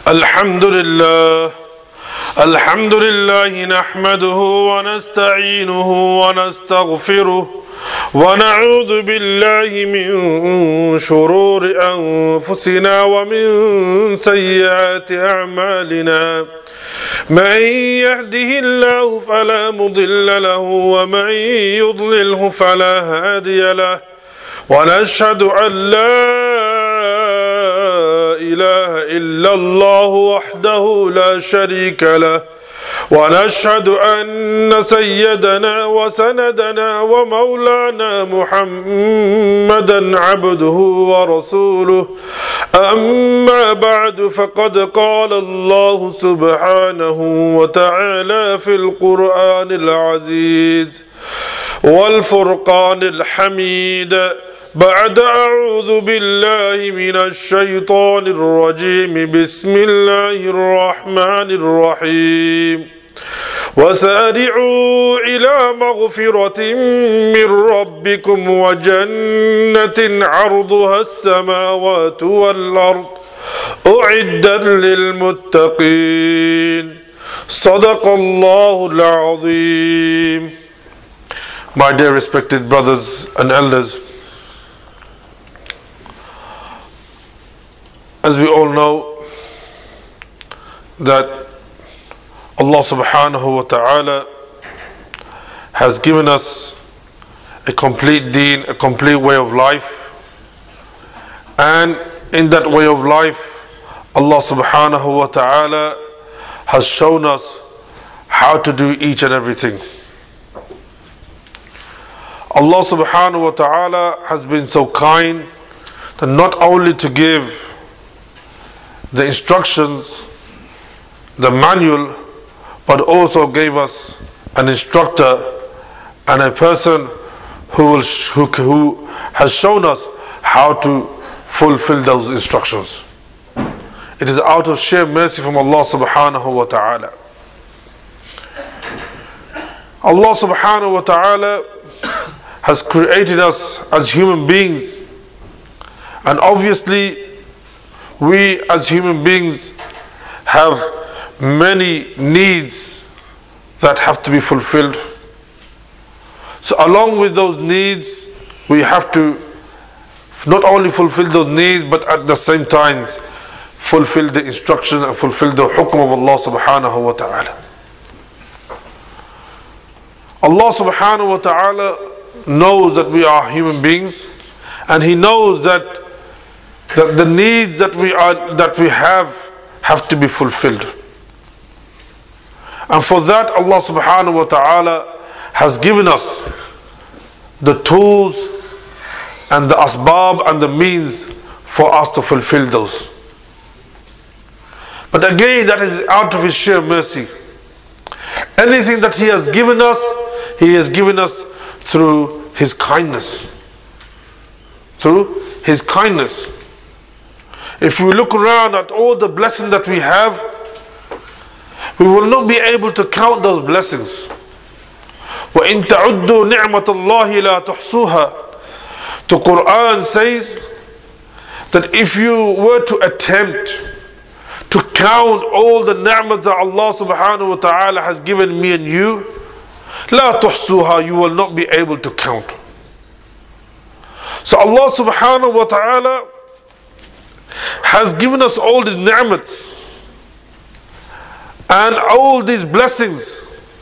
الحمد لله الحمد لله نحمده ونستعينه ونستغفره ونعوذ بالله من شرور أنفسنا ومن سيئات أعمالنا من يهده الله فلا مضل له ومن يضلله فلا هادي له ونشهد أن لا إله إلا الله وحده لا شريك له ونشهد أن سيدنا وسندنا ومولانا محمدا عبده ورسوله أما بعد فقد قال الله سبحانه وتعالى في القرآن العزيز والفرقان الحميد بعد أعوذ بالله من الشيطان الرجيم بسم الله الرحمن الرحيم وسارعوا إلى مغفرة من ربكم وجنة عرضها السماوات والأرض أعدت للمتقين صدق الله العظيم. My dear respected brothers and elders, as we all know that Allah subhanahu wa ta'ala has given us a complete deen, a complete way of life, and in that way of life Allah subhanahu wa ta'ala has shown us how to do each and everything. Allah subhanahu wa ta'ala has been so kind that not only to give the instructions, the manual, but also gave us an instructor and a person who has shown us how to fulfill those instructions. It is out of sheer mercy from Allah subhanahu wa ta'ala. Allah subhanahu wa ta'ala has created us as human beings, and obviously we as human beings have many needs that have to be fulfilled. So along with those needs, we have to not only fulfill those needs, but at the same time fulfill the instruction and fulfill the hukm of Allah subhanahu wa ta'ala. Allah subhanahu wa ta'ala knows that we are human beings, and He knows that the needs that we have to be fulfilled. And for that Allah subhanahu wa ta'ala has given us the tools and the asbab and the means for us to fulfill those. But again, that is out of His sheer mercy. Anything that He has given us through His kindness. Through His kindness. If we look around at all the blessings that we have, we will not be able to count those blessings. وَإِن تَعُدُّوا نِعْمَةَ اللَّهِ لَا تُحْصُوهَا. The Quran says that if you were to attempt to count all the ni'mat that Allah subhanahu wa ta'ala has given me and you, لَا تُحْصُوهَا, you will not be able to count. So Allah subhanahu wa ta'ala has given us all these ni'mats and all these blessings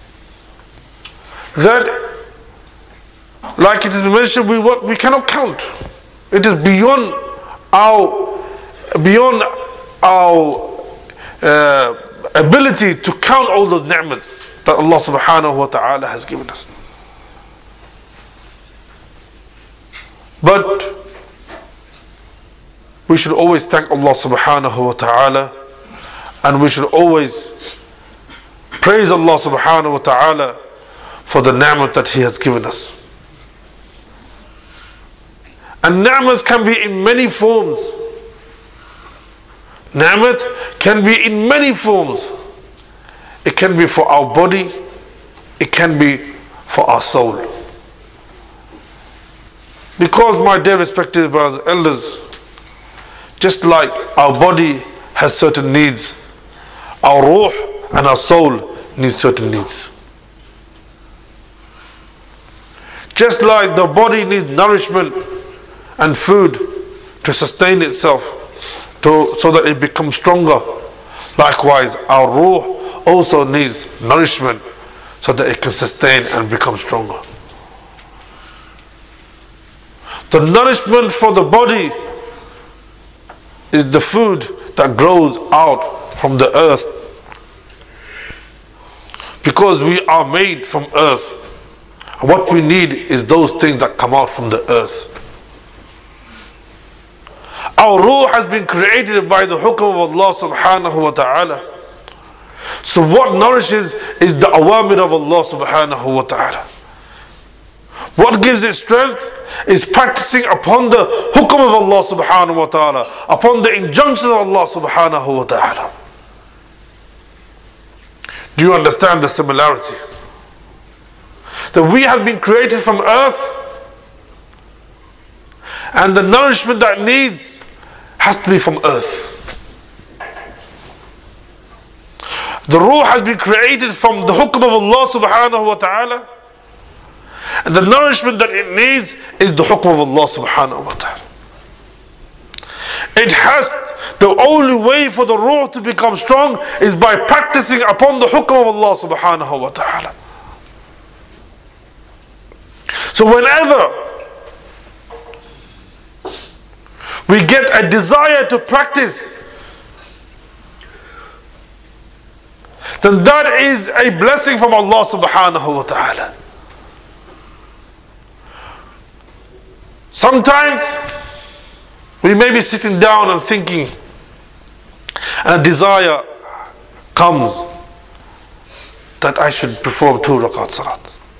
that, like it is mentioned, we cannot count. It is beyond our ability to count all those ni'mats that Allah subhanahu wa ta'ala has given us. But we should always thank Allah subhanahu wa ta'ala, and we should always praise Allah subhanahu wa ta'ala for the ni'mat that He has given us. And ni'mat can be in many forms. Ni'mat can be in many forms. It can be for our body, it can be for our soul. Because, my dear respected brothers and elders, just like our body has certain needs. Our ruh and our soul needs certain needs. Just like the body needs nourishment and food to sustain itself, so that it becomes stronger, likewise our ruh also needs nourishment so that it can sustain and become stronger. The nourishment for the body is the food that grows out from the earth, because we are made from earth. And what we need is those things that come out from the earth. Our ruh has been created by the hukm of Allah subhanahu wa ta'ala. So what nourishes is the awamir of Allah subhanahu wa ta'ala. What gives it strength is practicing upon the hukm of Allah subhanahu wa ta'ala, upon the injunction of Allah subhanahu wa ta'ala. Do you understand the similarity? That we have been created from earth, and the nourishment that it needs has to be from earth. The ruh has been created from the hukm of Allah subhanahu wa ta'ala, and the nourishment that it needs is the hukm of Allah subhanahu wa ta'ala. It has, the only way for the ruh to become strong is by practicing upon the hukm of Allah subhanahu wa ta'ala. So whenever we get a desire to practice, then that is a blessing from Allah subhanahu wa ta'ala. Sometimes we may be sitting down and thinking, and a desire comes that I should perform 2 rakat salat.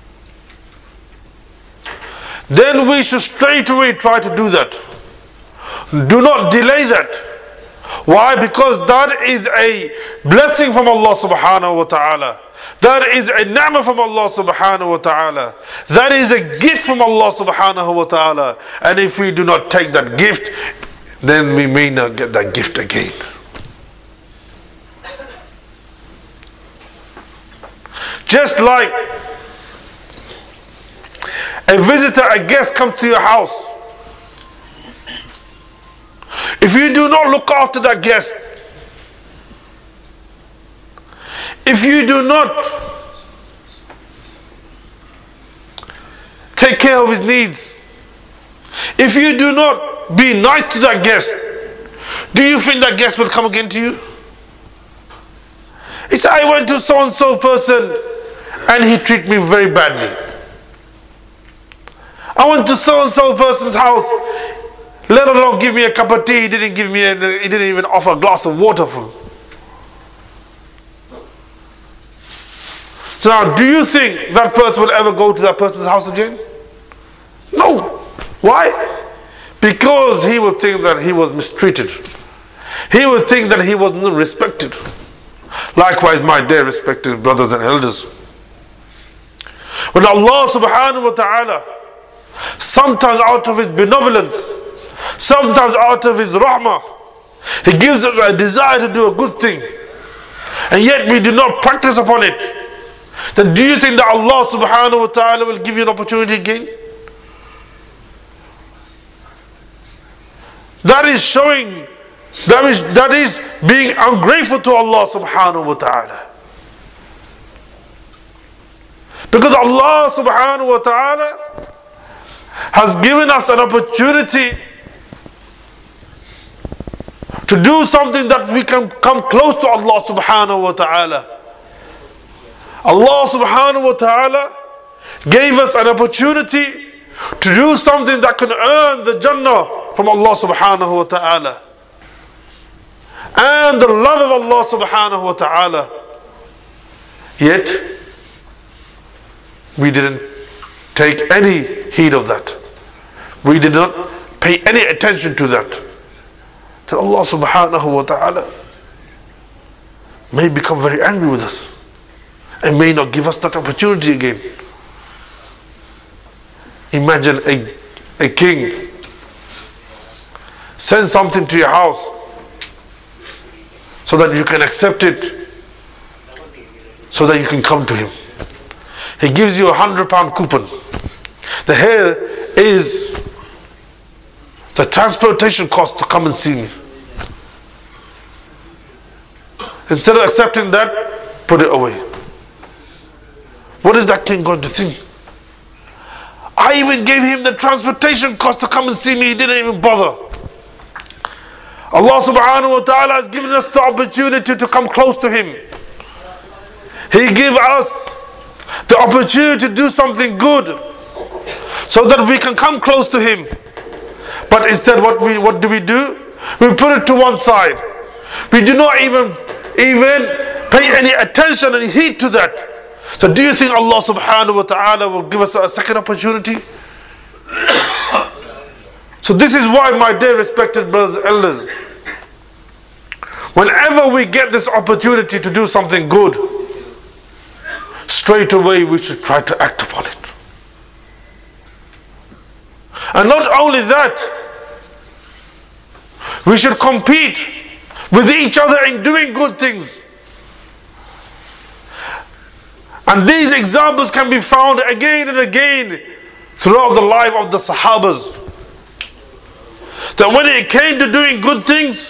Then we should straight away try to do that. Do not delay that. Why? Because that is a blessing from Allah subhanahu wa ta'ala. That is a ni'mah from Allah subhanahu wa ta'ala. That is a gift from Allah subhanahu wa ta'ala. And if we do not take that gift, then we may not get that gift again. Just like a visitor, a guest comes to your house. If you do not look after that guest, if you do not take care of his needs, if you do not be nice to that guest, do you think that guest will come again to you? He said, I went to so and so person and he treated me very badly. I went to so and so person's house, let alone give me a cup of tea, he didn't even offer a glass of water for me. So now, do you think that person will ever go to that person's house again? No. Why? Because he will think that he was mistreated. He will think that he was not respected. Likewise, my dear respected brothers and elders, when Allah subhanahu wa ta'ala, sometimes out of His benevolence, sometimes out of His rahmah, He gives us a desire to do a good thing, and yet we do not practice upon it, then do you think that Allah subhanahu wa ta'ala will give you an opportunity again? That is showing, that is being ungrateful to Allah subhanahu wa ta'ala. Because Allah subhanahu wa ta'ala has given us an opportunity to do something that we can come close to Allah subhanahu wa ta'ala. Allah subhanahu wa ta'ala gave us an opportunity to do something that can earn the Jannah from Allah subhanahu wa ta'ala and the love of Allah subhanahu wa ta'ala. Yet we didn't take any heed of that. We did not pay any attention to that. That Allah subhanahu wa ta'ala may become very angry with us and may not give us that opportunity again. Imagine a king sends something to your house so that you can accept it, so that you can come to him. He gives you £100 coupon. The here is the transportation cost to come and see me. Instead of accepting that, put it away. What is that king going to think? I even gave him the transportation cost to come and see me. He didn't even bother. Allah subhanahu wa ta'ala has given us the opportunity to come close to him. He gave us the opportunity to do something good so that we can come close to him. But instead what do? We put it to one side. We do not even pay any attention and heed to that. So do you think Allah subhanahu wa ta'ala will give us a second opportunity? So this is why, my dear respected brothers and elders, whenever we get this opportunity to do something good, straight away we should try to act upon it. And not only that, we should compete with each other in doing good things. And these examples can be found again and again throughout the life of the Sahabas. That when it came to doing good things,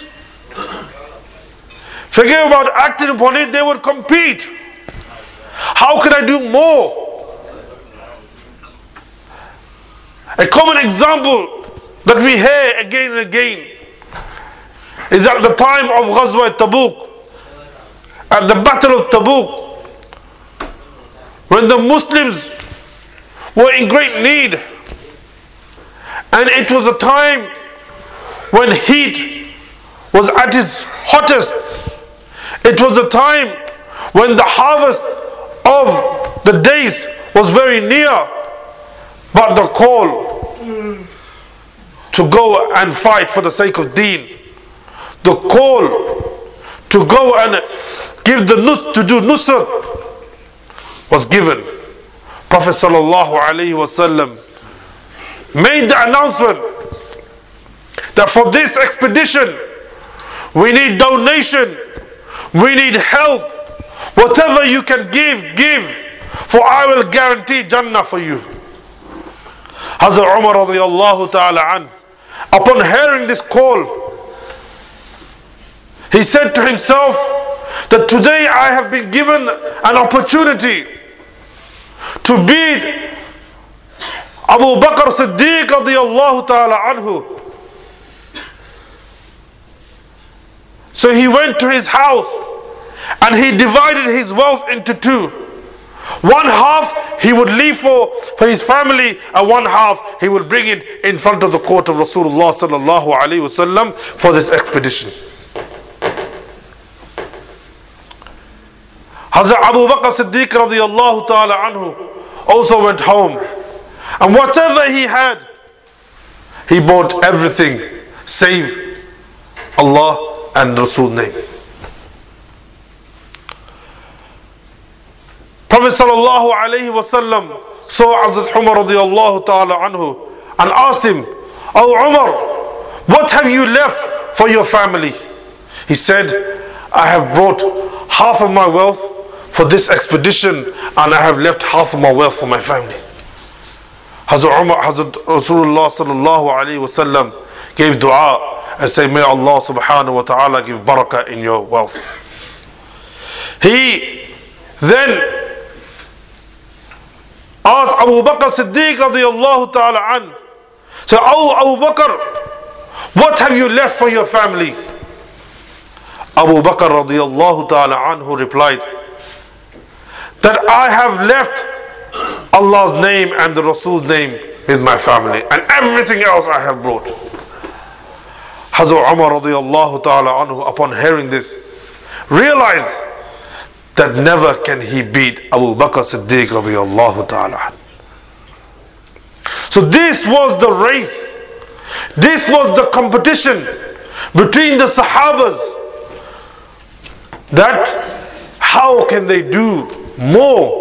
forget about acting upon it, they would compete. How can I do more? A common example that we hear again and again is at the time of Ghazwa Tabuk, at the Battle of Tabuk, when the Muslims were in great need, and it was a time when heat was at its hottest. It was a time when the harvest of the days was very near, but the call to go and fight for the sake of deen, the call to go and give to do nusrat was given. Prophet sallallahu alaihi wasallam made the announcement that for this expedition we need donation, we need help. Whatever you can give, for I will guarantee Jannah for you. Hazrat Umar radiyallahu ta'ala an, upon hearing this call, he said to himself that today I have been given an opportunity to beat Abu Bakr Siddiq radiyallahu ta'ala anhu. So he went to his house and he divided his wealth into two. One half he would leave for his family, and one half he would bring it in front of the court of Rasulullah sallallahu alaihi wasallam for this expedition. Hazrat Abu Bakr Siddiq radiyallahu ta'ala anhu also went home, and whatever he had, he bought everything save Allah and Rasul's name. Prophet sallallahu alaihi wasallam saw Hazrat Umar radiyallahu ta'ala anhu and asked him, "Oh Umar, what have you left for your family?" He said, "I have brought half of my wealth for this expedition, and I have left half of my wealth for my family." Hazrat Rasulullah sallallahu alaihi wasallam gave dua and said, "May Allah subhanahu wa ta'ala give barakah in your wealth." He then asked Abu Bakr Siddiq radiyallahu ta'ala an, said, "Oh Abu Bakr, what have you left for your family?" Abu Bakr radiyallahu ta'ala anhu replied, that I have left Allah's name and the Rasul's name with my family, and everything else I have brought. Hazrat Umar radiyallahu ta'ala anhu, upon hearing this, realized that never can he beat Abu Bakr Siddiq radiyallahu ta'ala. So this was the race, this was the competition between the Sahabas, that how can they do more.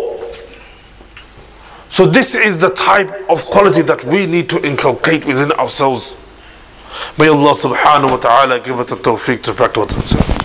So this is the type of quality that we need to inculcate within ourselves. May Allah subhanahu wa ta'ala give us the tawfiq to practice himself.